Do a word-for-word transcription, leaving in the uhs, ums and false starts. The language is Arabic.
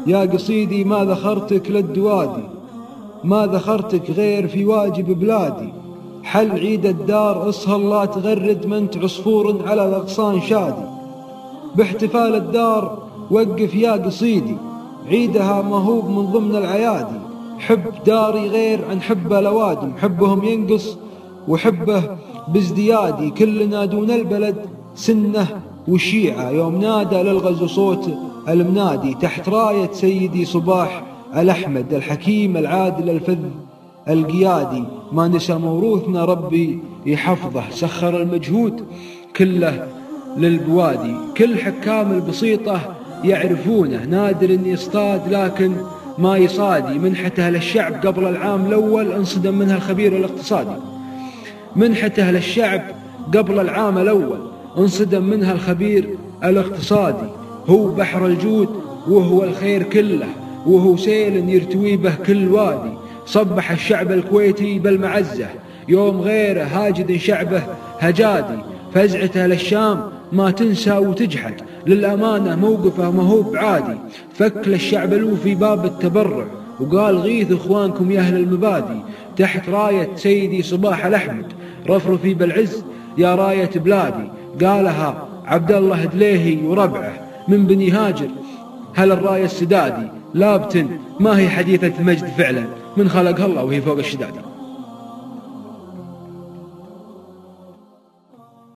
يا قصيدي ما ذخرتك للدوادي، ما ذخرتك غير في واجب بلادي. حل عيد الدار اصهر لا تغرد، منت عصفور على الأغصان شادي. باحتفال الدار وقف يا قصيدي، عيدها مهوب من ضمن العيادي. حب داري غير عن حب الأوادم، حبهم ينقص وحبه بازديادي. كلنا دون البلد سنة وشيعة، يوم نادى للغزو صوت المنادي. تحت راية سيدي صباح الأحمد، الحكيم العادل الفذ القيادي. ما نسى موروثنا ربي يحفظه، سخر المجهود كله للبوادي. كل حكام البسيطة يعرفونه، نادر ان يصطاد لكن ما يصادي. منحته للشعب قبل العام الأول انصدم منها الخبير الاقتصادي. منحته للشعب قبل العام الأول انصدم منها الخبير الاقتصادي. هو بحر الجود وهو الخير كله، وهو سيل يرتوي به كل وادي. صبح الشعب الكويتي بالمعزة، يوم غيره هاجد شعبه هجادي. فزعته للشام ما تنسى وتجحد، للأمانة موقفه مهوب عادي. فك للشعب الوفي باب التبرع، وقال غيث إخوانكم يا أهل المبادي. تحت راية سيدي صباح الأحمد، رفرفي بالعز يا راية بلادي. قالها عبد الله دليهي وربعه من بني هاجر، هل الراية السدادي. لابتن ما هي حديثة مجد فعلا، من خلق الله وهي فوق الشدادي.